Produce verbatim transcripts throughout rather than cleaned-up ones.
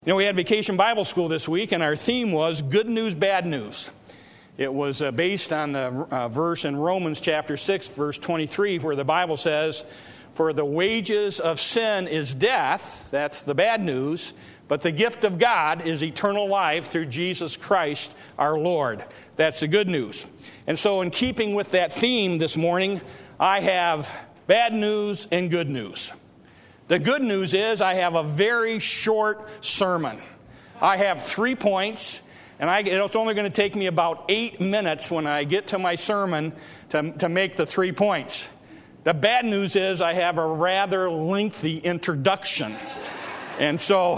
You know, we had Vacation Bible School this week, and our theme was Good News, Bad News. It was uh, based on the uh, verse in Romans chapter six, verse twenty-three, where the Bible says, "For the wages of sin is death," that's the bad news, "but the gift of God is eternal life through Jesus Christ our Lord." That's the good news. And so in keeping with that theme this morning, I have bad news and good news. The good news is I have a very short sermon. I have three points, and I, it's only going to take me about eight minutes when I get to my sermon to, to make the three points. The bad news is I have a rather lengthy introduction. And so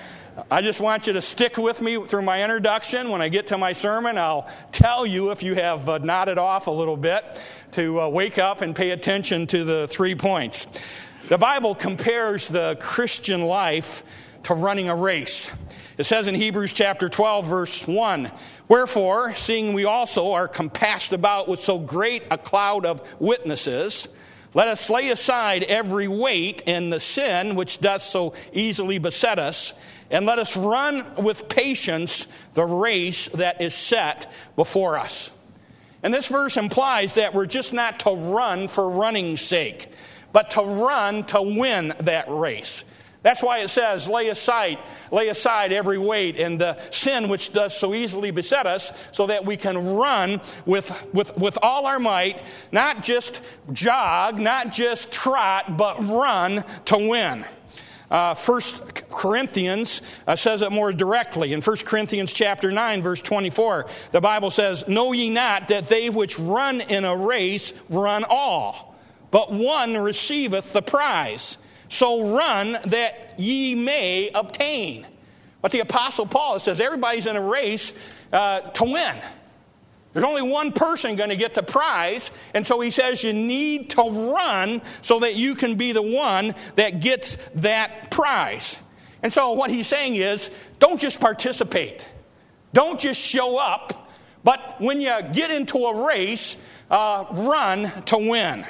I just want you to stick with me through my introduction. When I get to my sermon, I'll tell you if you have uh, nodded off a little bit to uh, wake up and pay attention to the three points. The Bible compares the Christian life to running a race. It says in Hebrews chapter twelve, verse one, "Wherefore, seeing we also are compassed about with so great a cloud of witnesses, let us lay aside every weight and the sin which doth so easily beset us, and let us run with patience the race that is set before us." And this verse implies that we're just not to run for running's sake, but to run to win that race. That's why it says, lay aside, lay aside every weight and the sin which does so easily beset us, so that we can run with, with, with all our might, not just jog, not just trot, but run to win. Uh, First Corinthians uh, says it more directly. In First Corinthians chapter nine, verse twenty-four, the Bible says, "Know ye not that they which run in a race run all, but one receiveth the prize. So run that ye may obtain." But the Apostle Paul says everybody's in a race uh, to win. There's only one person going to get the prize. And so he says you need to run so that you can be the one that gets that prize. And so what he's saying is, don't just participate. Don't just show up. But when you get into a race, uh, run to win.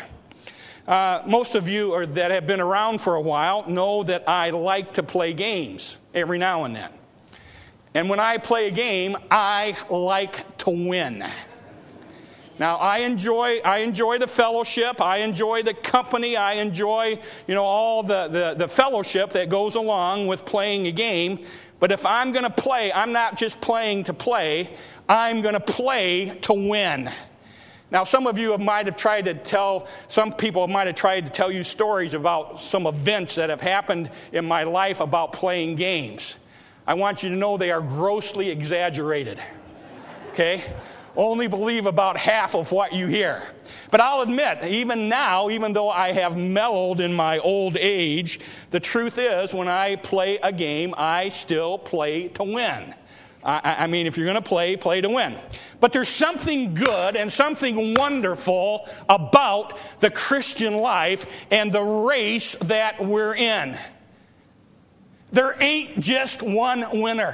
Uh, most of you are, that have been around for a while know that I like to play games every now and then. And when I play a game, I like to win. Now, I enjoy I enjoy the fellowship. I enjoy the company. I enjoy, you know, all the, the, the fellowship that goes along with playing a game. But if I'm going to play, I'm not just playing to play. I'm going to play to win. Now, some of you might have tried to tell, some people might have tried to tell you stories about some events that have happened in my life about playing games. I want you to know they are grossly exaggerated. Okay? Only believe about half of what you hear. But I'll admit, even now, even though I have mellowed in my old age, the truth is when I play a game, I still play to win. I, I mean, if you're going to play, play to win. But there's something good and something wonderful about the Christian life and the race that we're in. There ain't just one winner.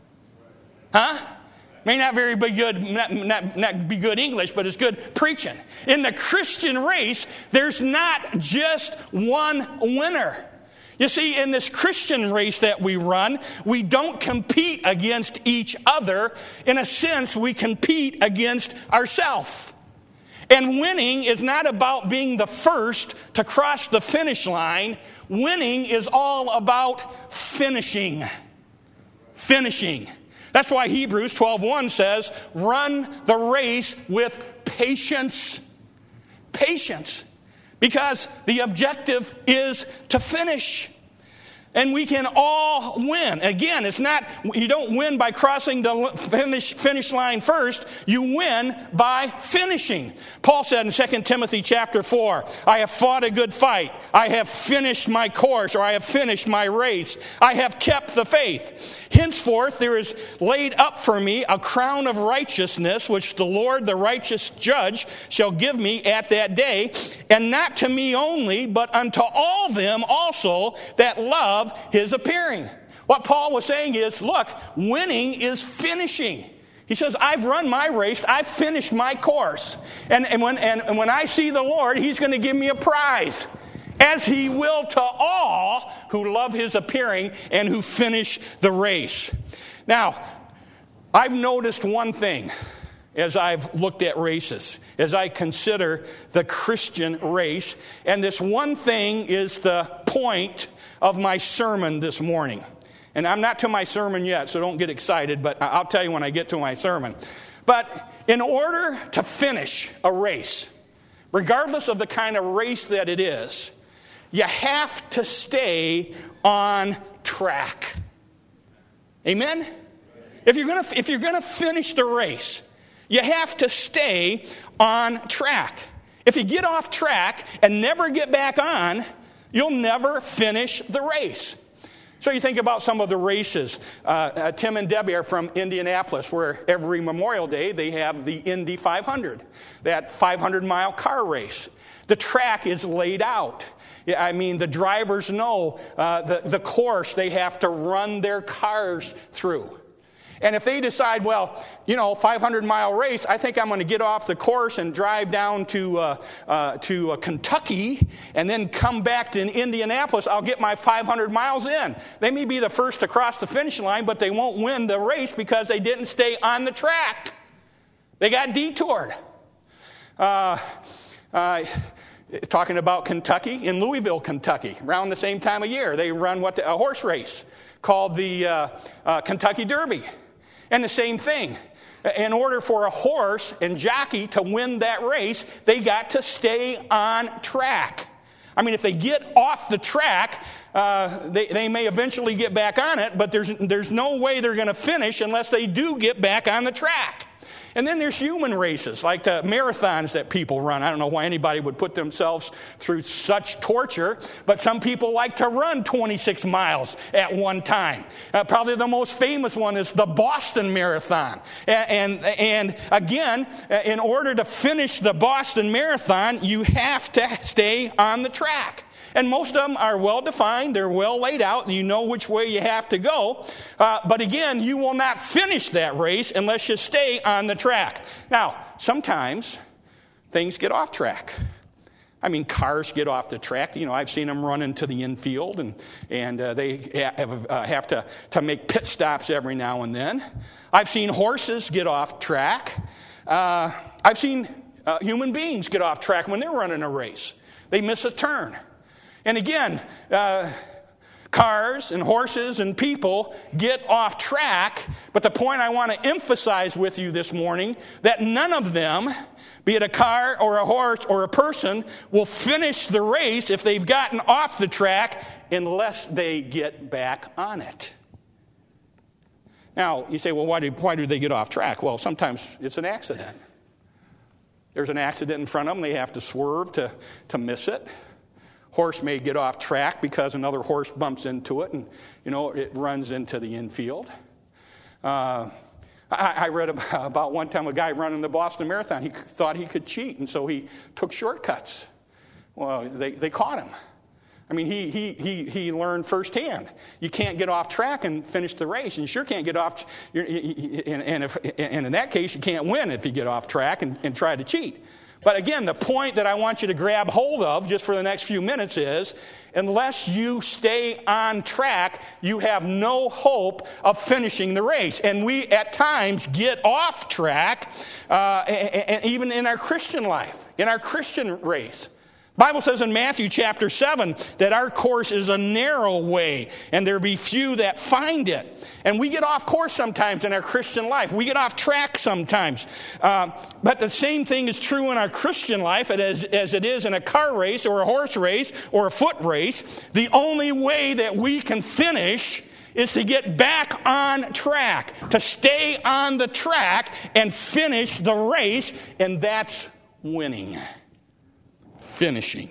Huh? May not very be good, not, not, not be good English, but it's good preaching. In the Christian race, there's not just one winner. You see, in this Christian race that we run, we don't compete against each other. In a sense, we compete against ourselves. And winning is not about being the first to cross the finish line. Winning is all about finishing. Finishing. That's why Hebrews twelve one says, run the race with patience. Patience. Because the objective is to finish. And we can all win. Again, it's not, you don't win by crossing the finish, finish line first. You win by finishing. Paul said in Second Timothy chapter four, "I have fought a good fight. I have finished my course," or "I have finished my race. I have kept the faith. Henceforth there is laid up for me a crown of righteousness, which the Lord, the righteous judge, shall give me at that day, and not to me only, but unto all them also that love his appearing." What Paul was saying is, look, winning is finishing. He says, I've run my race, I've finished my course. And, and, when, and, and when I see the Lord, he's going to give me a prize. as he will to all who love his appearing and who finish the race. Now, I've noticed one thing as I've looked at races, as I consider the Christian race, and this one thing is the point of my sermon this morning. And I'm not to my sermon yet, so don't get excited, but I'll tell you when I get to my sermon. But in order to finish a race, regardless of the kind of race that it is, you have to stay on track. Amen? If you're gonna, if you're gonna finish the race, you have to stay on track. If you get off track and never get back on, you'll never finish the race. So you think about some of the races. Uh, uh, Tim and Debbie are from Indianapolis, where every Memorial Day they have the Indy five hundred, that five hundred mile car race. The track is laid out. I mean, the drivers know uh, the, the course they have to run their cars through. And if they decide, well, you know, five hundred mile race, I think I'm going to get off the course and drive down to uh, uh, to uh, Kentucky and then come back to Indianapolis, I'll get my five hundred miles in. They may be the first to cross the finish line, but they won't win the race because they didn't stay on the track. They got detoured. Uh, uh, talking about Kentucky, in Louisville, Kentucky, around the same time of year, they run what the, a horse race called the uh, uh, Kentucky Derby. And the same thing. In order for a horse and jockey to win that race, they got to stay on track. I mean, if they get off the track, uh, they, they may eventually get back on it, but there's, there's no way they're going to finish unless they do get back on the track. And then there's human races, like the marathons that people run. I don't know why anybody would put themselves through such torture, but some people like to run twenty-six miles at one time. Uh, probably the most famous one is the Boston Marathon. And, and, and again, in order to finish the Boston Marathon, you have to stay on the track. And most of them are well-defined. They're well laid out. You know which way you have to go. Uh, but again, you will not finish that race unless you stay on the track. Now, sometimes things get off track. I mean, cars get off the track. You know, I've seen them run into the infield, and, and uh, they have, uh, have to, to make pit stops every now and then. I've seen horses get off track. Uh, I've seen uh, human beings get off track when they're running a race. They miss a turn. And again, uh, cars and horses and people get off track. But the point I want to emphasize with you this morning, that none of them, be it a car or a horse or a person, will finish the race if they've gotten off the track unless they get back on it. Now, you say, well, why do, why do they get off track? Well, sometimes it's an accident. There's an accident in front of them. They have to swerve to, to miss it. Horse may get off track because another horse bumps into it, and, you know, it runs into the infield. Uh, I, I read about, about one time a guy running the Boston Marathon. He thought he could cheat, and so he took shortcuts. Well, they, they caught him. I mean, he, he, he, he learned firsthand. You can't get off track and finish the race, and you sure can't get off, and, and, if, and in that case, you can't win if you get off track and, and try to cheat. But again, the point that I want you to grab hold of just for the next few minutes is, unless you stay on track, you have no hope of finishing the race. And we, at times, get off track, uh, and, and even in our Christian life, in our Christian race. The Bible says in Matthew chapter seven that our course is a narrow way, and there be few that find it. And we get off course sometimes in our Christian life. We get off track sometimes. Uh, but the same thing is true in our Christian life as, as it is in a car race or a horse race or a foot race. The only way that we can finish is to get back on track, to stay on the track and finish the race, and that's winning. Finishing.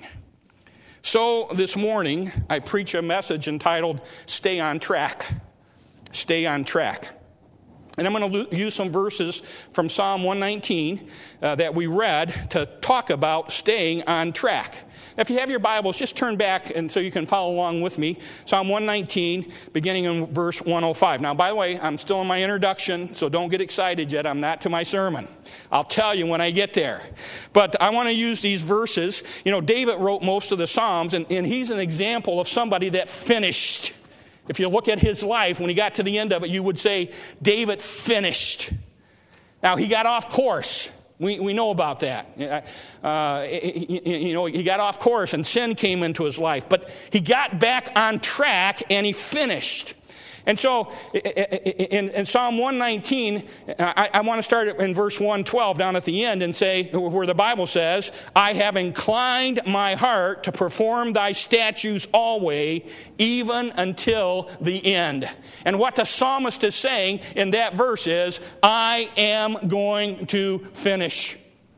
So this morning, I preach a message entitled, Stay on Track. Stay on track. And I'm going to use some verses from Psalm one nineteen uh, that we read to talk about staying on track. If you have your Bibles, just turn back and so you can follow along with me. Psalm one nineteen, beginning in verse one oh five. Now, by the way, I'm still in my introduction, so don't get excited yet. I'm not to my sermon. I'll tell you when I get there. But I want to use these verses. You know, David wrote most of the Psalms, and, and he's an example of somebody that finished. If you look at his life, when he got to the end of it, you would say, David finished. Now, he got off course. We we know about that. Uh, you know, he got off course and sin came into his life. But he got back on track and he finished. And so in, in Psalm one nineteen, I, I want to start in verse one twelve down at the end and say, where the Bible says, I have inclined my heart to perform thy statutes always, even until the end. And what the psalmist is saying in that verse is, I am going to finish.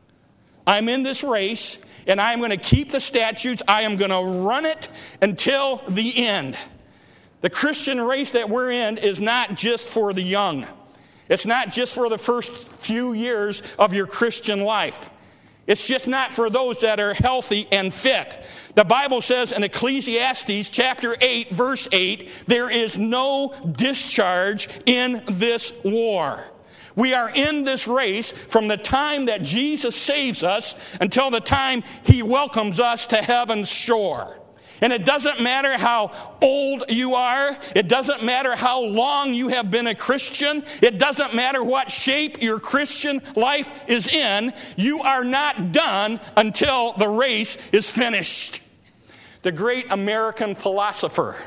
I'm in this race, and I'm going to keep the statutes. I am going to run it until the end. The Christian race that we're in is not just for the young. It's not just for the first few years of your Christian life. It's just not for those that are healthy and fit. The Bible says in Ecclesiastes chapter eight, verse eight, there is no discharge in this war. We are in this race from the time that Jesus saves us until the time he welcomes us to heaven's shore. And it doesn't matter how old you are. It doesn't matter how long you have been a Christian. It doesn't matter what shape your Christian life is in. You are not done until the race is finished. The great American philosopher,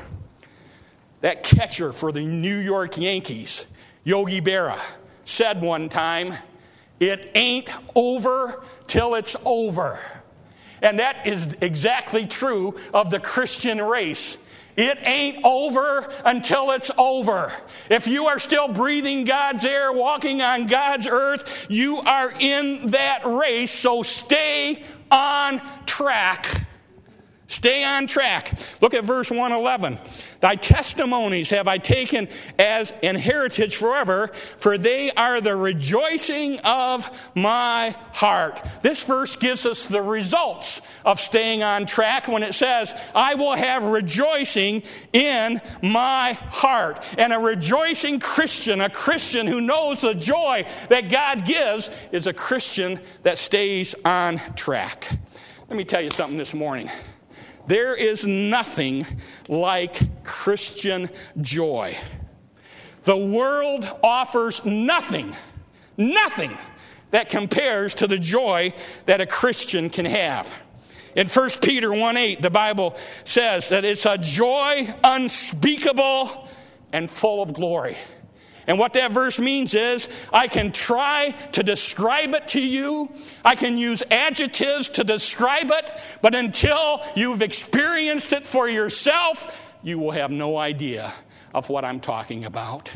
that catcher for the New York Yankees, Yogi Berra, said one time, it ain't over till it's over. And that is exactly true of the Christian race. It ain't over until it's over. If you are still breathing God's air, walking on God's earth, you are in that race, so stay on track. Stay on track. Look at verse one eleven. Thy testimonies have I taken as an heritage forever, for they are the rejoicing of my heart. This verse gives us the results of staying on track when it says, I will have rejoicing in my heart. And a rejoicing Christian, a Christian who knows the joy that God gives, is a Christian that stays on track. Let me tell you something this morning. There is nothing like Christian joy. The world offers nothing, nothing that compares to the joy that a Christian can have. In First Peter one eight, the Bible says that it's a joy unspeakable and full of glory. And what that verse means is, I can try to describe it to you. I can use adjectives to describe it. But until you've experienced it for yourself, you will have no idea of what I'm talking about.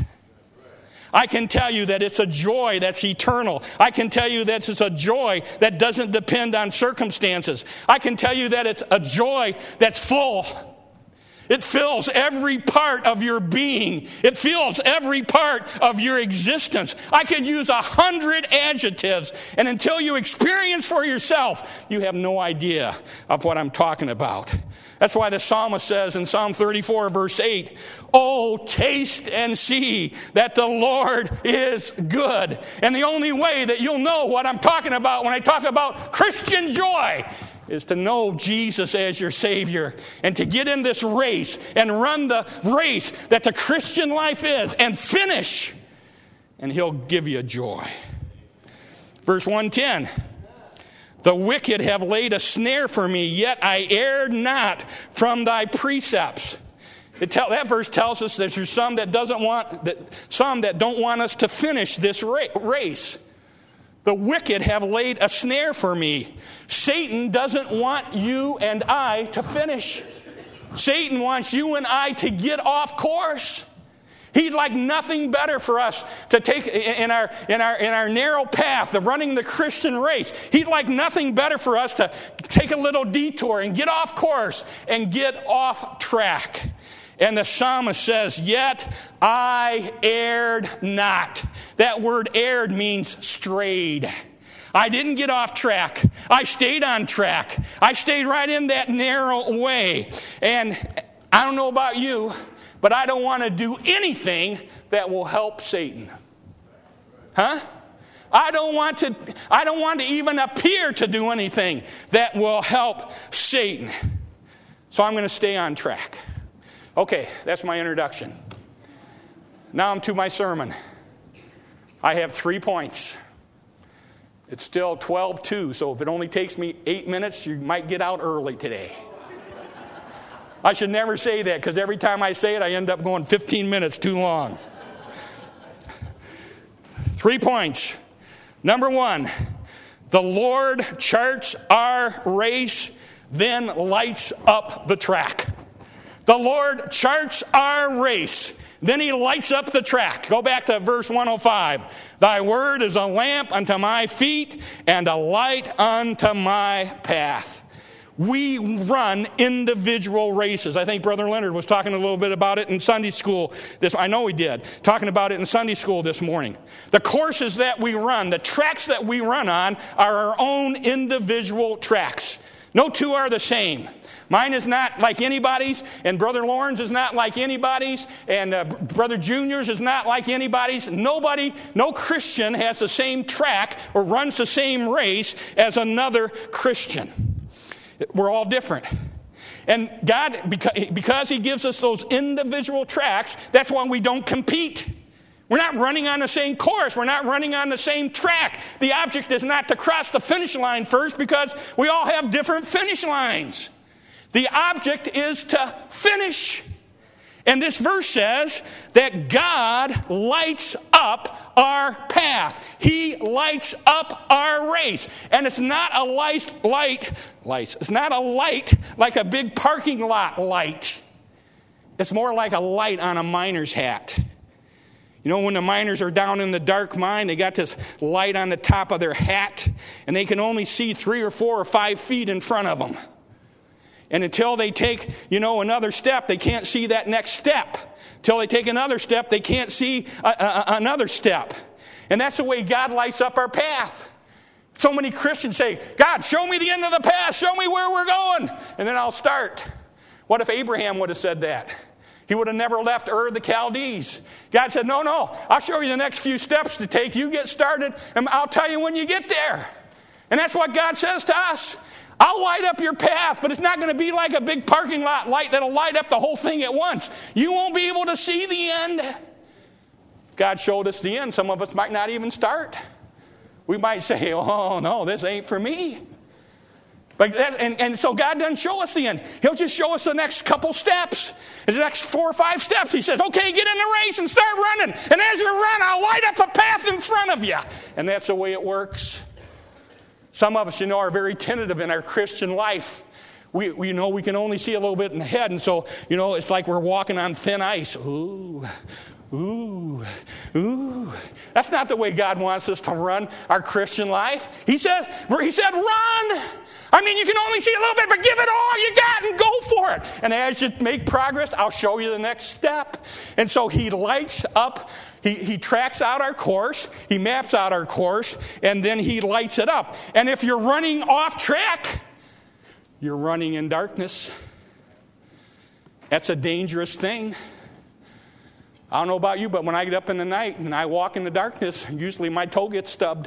I can tell you that it's a joy that's eternal. I can tell you that it's a joy that doesn't depend on circumstances. I can tell you that it's a joy that's full. It fills every part of your being. It fills every part of your existence. I could use a hundred adjectives, and until you experience for yourself, you have no idea of what I'm talking about. That's why the psalmist says in Psalm thirty-four, verse eight, oh, taste and see that the Lord is good. And the only way that you'll know what I'm talking about when I talk about Christian joy is to know Jesus as your Savior and to get in this race and run the race that the Christian life is and finish, and he'll give you joy. Verse one ten, the wicked have laid a snare for me, yet I erred not from thy precepts. It tell, that verse tells us that there's some that doesn't want that some that don't want us to finish this race. The wicked have laid a snare for me. Satan doesn't want you and I to finish. Satan wants you and I to get off course. He'd like nothing better for us to take in our in our in our narrow path of running the Christian race. He'd like nothing better for us to take a little detour and get off course and get off track. And the psalmist says, yet I erred not. That word erred means strayed. I didn't get off track. I stayed on track. I stayed right in that narrow way. And I don't know about you, but I don't want to do anything that will help Satan. Huh? I don't want to I don't want to even appear to do anything that will help Satan. So I'm going to stay on track. Okay, that's my introduction. Now I'm to my sermon. I have three points. It's still twelve two, so if it only takes me eight minutes, you might get out early today. I should never say that, because every time I say it, I end up going fifteen minutes too long. Three points. Number one, the Lord charts our race, then lights up the track. The Lord charts our race, then he lights up the track. Go back to verse one oh five. Thy word is a lamp unto my feet and a light unto my path. We run individual races. I think Brother Leonard was talking a little bit about it in Sunday school. This, I know he did. Talking about it in Sunday school this morning. The courses that we run, the tracks that we run on, are our own individual tracks. No two are the same. Mine is not like anybody's, and Brother Lauren's is not like anybody's, and uh, Brother Junior's is not like anybody's. Nobody, no Christian has the same track or runs the same race as another Christian. We're all different. And God, because he gives us those individual tracks, that's why we don't compete. We're not running on the same course. We're not running on the same track. The object is not to cross the finish line first, because we all have different finish lines. The object is to finish. And this verse says that God lights up our path. He lights up our race. And it's not a light, light, light. It's not a light like a big parking lot light. It's more like a light on a miner's hat. You know, when the miners are down in the dark mine, they got this light on the top of their hat, and they can only see three or four or five feet in front of them. And until they take, you know, another step, they can't see that next step. Until they take another step, they can't see a, a, another step. And that's the way God lights up our path. So many Christians say, God, show me the end of the path. Show me where we're going. And then I'll start. What if Abraham would have said that? He would have never left Ur of the Chaldees. God said, no, no, I'll show you the next few steps to take. You get started, and I'll tell you when you get there. And that's what God says to us. I'll light up your path, but it's not going to be like a big parking lot light that'll light up the whole thing at once. You won't be able to see the end. If God showed us the end, some of us might not even start. We might say, oh, no, this ain't for me. Like that, and, and so God doesn't show us the end. He'll just show us the next couple steps. The next four or five steps. He says, okay, get in the race and start running. And as you run, I'll light up the path in front of you. And that's the way it works. Some of us, you know, are very tentative in our Christian life. We, we you know, we can only see a little bit in the head. And so, you know, it's like we're walking on thin ice. Ooh, ooh, ooh. That's not the way God wants us to run our Christian life. He says, he said, run. I mean, you can only see a little bit, but give it all you got and go for it. And as you make progress, I'll show you the next step. And so he lights up, he, he tracks out our course, he maps out our course, and then he lights it up. And if you're running off track, you're running in darkness. That's a dangerous thing. I don't know about you, but when I get up in the night and I walk in the darkness, usually my toe gets stubbed.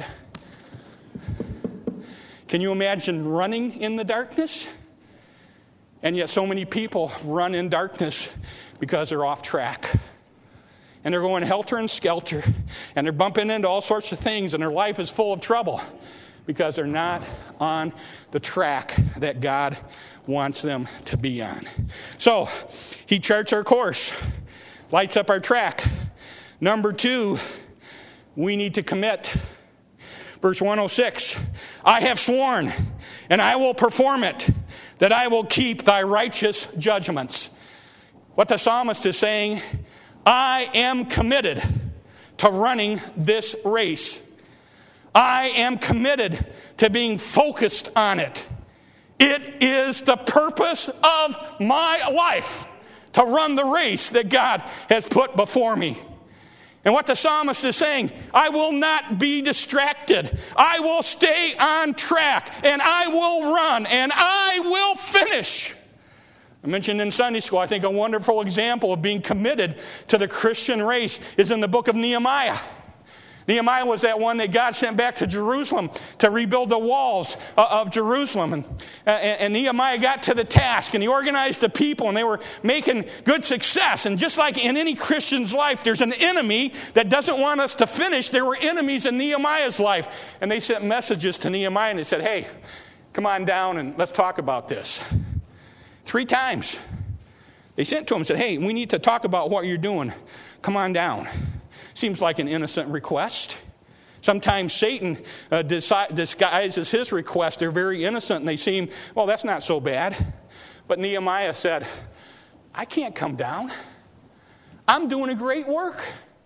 Can you imagine running in the darkness? And yet so many people run in darkness because they're off track. And they're going helter and skelter. And they're bumping into all sorts of things. And their life is full of trouble because they're not on the track that God wants them to be on. So he charts our course, lights up our track. Number two, we need to commit. Verse one oh six, I have sworn, and I will perform it, that I will keep thy righteous judgments. What the psalmist is saying, I am committed to running this race. I am committed to being focused on it. It is the purpose of my life to run the race that God has put before me. And what the psalmist is saying, I will not be distracted. I will stay on track, and I will run, and I will finish. I mentioned in Sunday school, I think a wonderful example of being committed to the Christian race is in the book of Nehemiah. Nehemiah was that one that God sent back to Jerusalem to rebuild the walls of Jerusalem. And, and Nehemiah got to the task, and he organized the people, and they were making good success. And just like in any Christian's life, there's an enemy that doesn't want us to finish. There were enemies in Nehemiah's life. And they sent messages to Nehemiah, and they said, hey, come on down and let's talk about this. Three times. They sent to him and said, hey, we need to talk about what you're doing. Come on down. Seems like an innocent request. Sometimes Satan uh, disi- disguises his requests. They're very innocent and they seem, well, that's not so bad. But Nehemiah said, I can't come down. I'm doing a great work.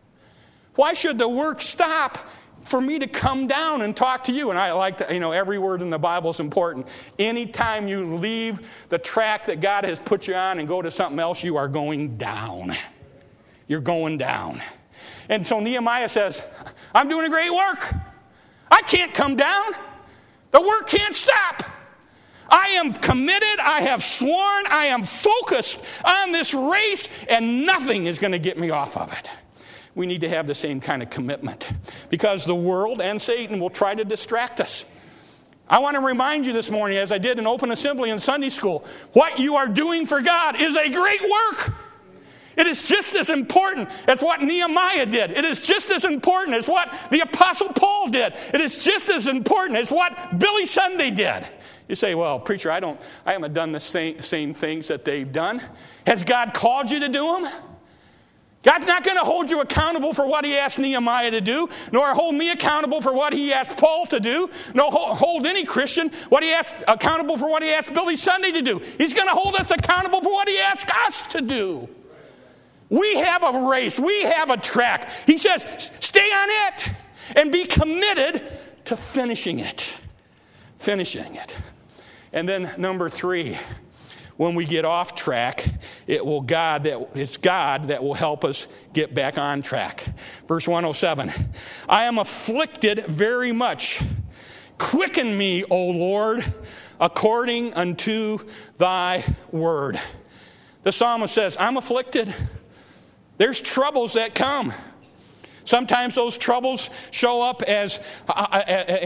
Why should the work stop for me to come down and talk to you? And I like to, you know, every word in the Bible is important. Anytime you leave the track that God has put you on and go to something else, you are going down. You're going down. And so Nehemiah says, I'm doing a great work. I can't come down. The work can't stop. I am committed. I have sworn. I am focused on this race, and nothing is going to get me off of it. We need to have the same kind of commitment because the world and Satan will try to distract us. I want to remind you this morning, as I did in open assembly in Sunday school, what you are doing for God is a great work. It is just as important as what Nehemiah did. It is just as important as what the Apostle Paul did. It is just as important as what Billy Sunday did. You say, well, preacher, I don't, I haven't done the same, same things that they've done. Has God called you to do them? God's not going to hold you accountable for what he asked Nehemiah to do, nor hold me accountable for what he asked Paul to do, nor hold any Christian what he asked accountable for what he asked Billy Sunday to do. He's going to hold us accountable for what he asked us to do. We have a race. We have a track. He says, stay on it and be committed to finishing it. Finishing it. And then number three, when we get off track, it will God that it's God that will help us get back on track. Verse one oh seven, I am afflicted very much. Quicken me, O Lord, according unto thy word. The psalmist says, I'm afflicted. There's troubles that come. Sometimes those troubles show up as, uh,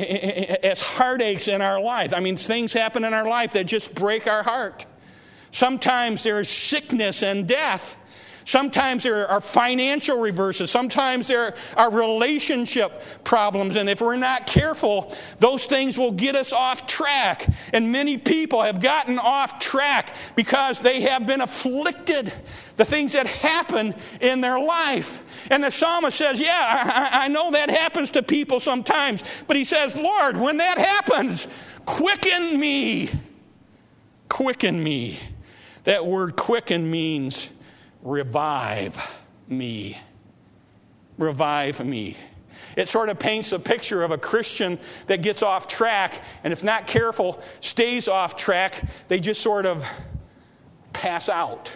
as heartaches in our life. I mean, things happen in our life that just break our heart. Sometimes there is sickness and death. Sometimes there are financial reverses. Sometimes there are relationship problems. And if we're not careful, those things will get us off track. And many people have gotten off track because they have been afflicted. The things that happen in their life. And the psalmist says, yeah, I, I know that happens to people sometimes. But he says, Lord, when that happens, quicken me. Quicken me. That word quicken means revive me. Revive me. It sort of paints a picture of a Christian that gets off track, and if not careful, stays off track. They just sort of pass out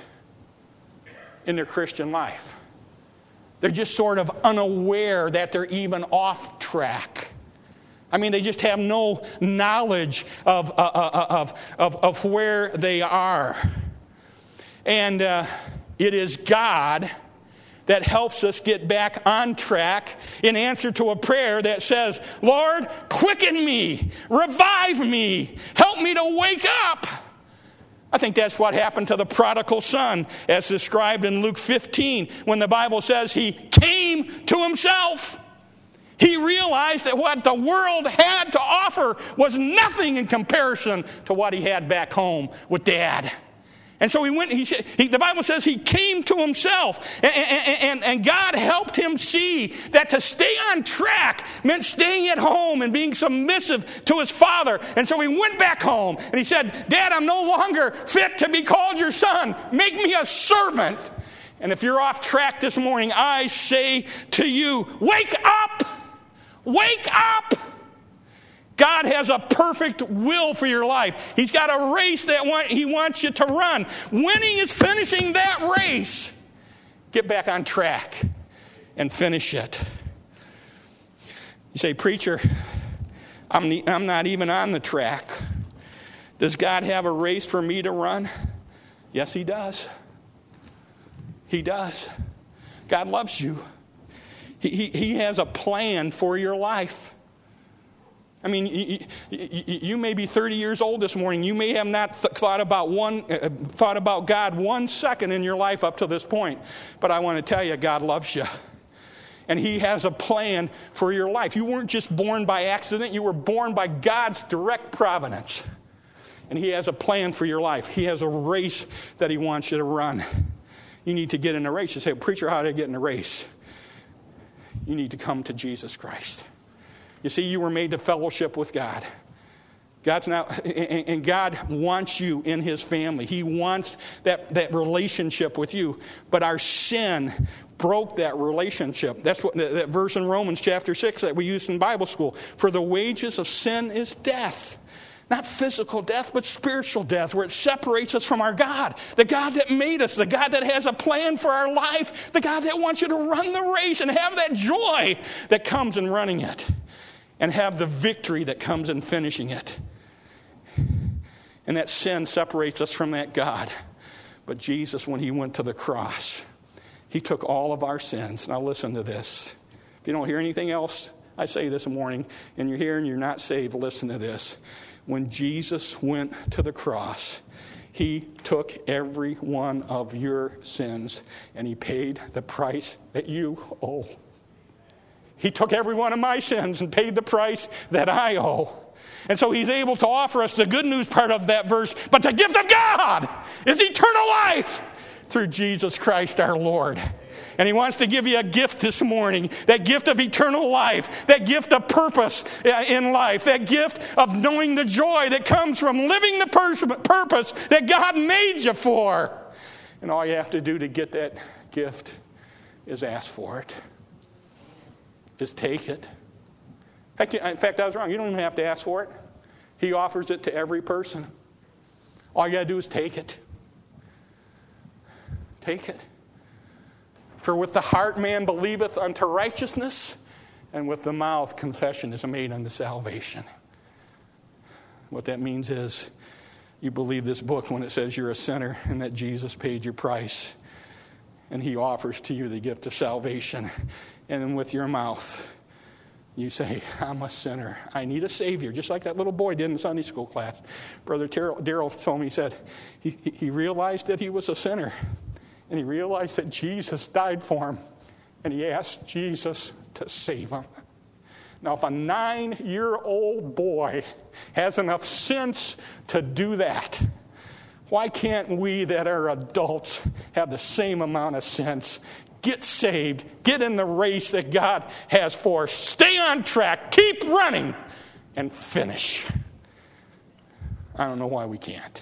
in their Christian life. They're just sort of unaware that they're even off track. I mean, they just have no knowledge of, uh, of, of, of where they are. And uh, it is God that helps us get back on track in answer to a prayer that says, Lord, quicken me, revive me, help me to wake up. I think that's what happened to the prodigal son, as described in Luke fifteen, when the Bible says he came to himself. He realized that what the world had to offer was nothing in comparison to what he had back home with Dad. And so he went, he, he, the Bible says he came to himself, and, and, and God helped him see that to stay on track meant staying at home and being submissive to his father. And so he went back home and he said, Dad, I'm no longer fit to be called your son. Make me a servant. And if you're off track this morning, I say to you, wake up! Wake up! God has a perfect will for your life. He's got a race that want, he wants you to run. When he is finishing that race, get back on track. and finish it. You say, preacher, I'm, the, I'm not even on the track. Does God have a race for me to run? Yes, he does. He does. God loves you. He, he, he has a plan for your life. I mean, you, you, you may be thirty years old this morning. You may have not th- thought about one, uh, thought about God one second in your life up to this point. But I want to tell you, God loves you. And he has a plan for your life. You weren't just born by accident. You were born by God's direct providence. And he has a plan for your life. He has a race that he wants you to run. You need to get in a race. You say, preacher, how do I get in a race? You need to come to Jesus Christ. You see, you were made to fellowship with God. God's not, and God wants you in his family. He wants that, that relationship with you. But our sin broke that relationship. That's what that verse in Romans chapter six that we used in Bible school. For the wages of sin is death. Not physical death, but spiritual death, where it separates us from our God. The God that made us, the God that has a plan for our life, the God that wants you to run the race and have that joy that comes in running it, and have the victory that comes in finishing it. And that sin separates us from that God. But Jesus, when he went to the cross, he took all of our sins. Now listen to this. If you don't hear anything else I say this morning, and you're here and you're not saved, listen to this. When Jesus went to the cross, he took every one of your sins and he paid the price that you owe. He took every one of my sins and paid the price that I owe. And so he's able to offer us the good news part of that verse, but the gift of God is eternal life through Jesus Christ our Lord. And he wants to give you a gift this morning, that gift of eternal life, that gift of purpose in life, that gift of knowing the joy that comes from living the pers- purpose that God made you for. And all you have to do to get that gift is ask for it, is take it. In fact, in fact, I was wrong. You don't even have to ask for it. He offers it to every person. All you got to do is take it. Take it. For with the heart man believeth unto righteousness, and with the mouth confession is made unto salvation. What that means is you believe this book when it says you're a sinner and that Jesus paid your price. And he offers to you the gift of salvation. And then with your mouth, you say, I'm a sinner. I need a Savior, just like that little boy did in Sunday school class. Brother Daryl told me, he said, he, he realized that he was a sinner. And he realized that Jesus died for him. And he asked Jesus to save him. Now, if a nine-year-old boy has enough sense to do that, why can't we that are adults have the same amount of sense? Get saved. Get in the race that God has for us. Stay on track. Keep running. And finish. I don't know why we can't.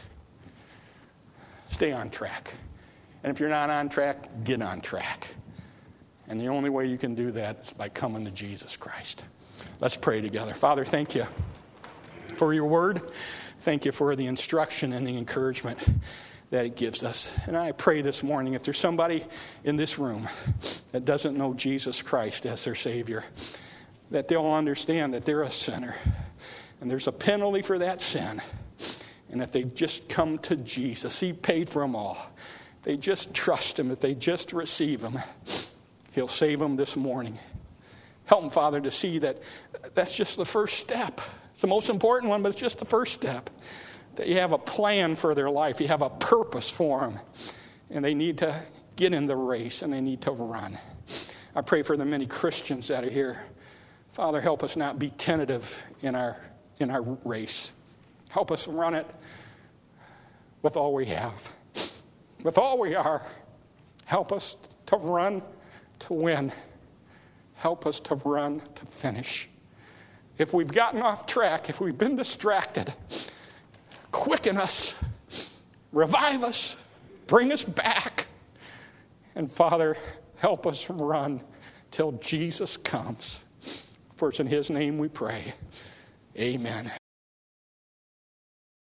Stay on track. And if you're not on track, get on track. And the only way you can do that is by coming to Jesus Christ. Let's pray together. Father, thank you for your word. Thank you for the instruction and the encouragement that it gives us. And I pray this morning, if there's somebody in this room that doesn't know Jesus Christ as their Savior, that they'll understand that they're a sinner. And there's a penalty for that sin. And if they just come to Jesus, he paid for them all. If they just trust him, if they just receive him, he'll save them this morning. Help them, Father, to see that that's just the first step. It's the most important one, but it's just the first step. That you have a plan for their life. You have a purpose for them. And they need to get in the race, and they need to run. I pray for the many Christians that are here. Father, help us not be tentative in our, in our race. Help us run it with all we have. With all we are. Help us to run to win. Help us to run to finish. If we've gotten off track, if we've been distracted, quicken us, revive us, bring us back. And Father, help us run till Jesus comes. For it's in his name we pray. Amen.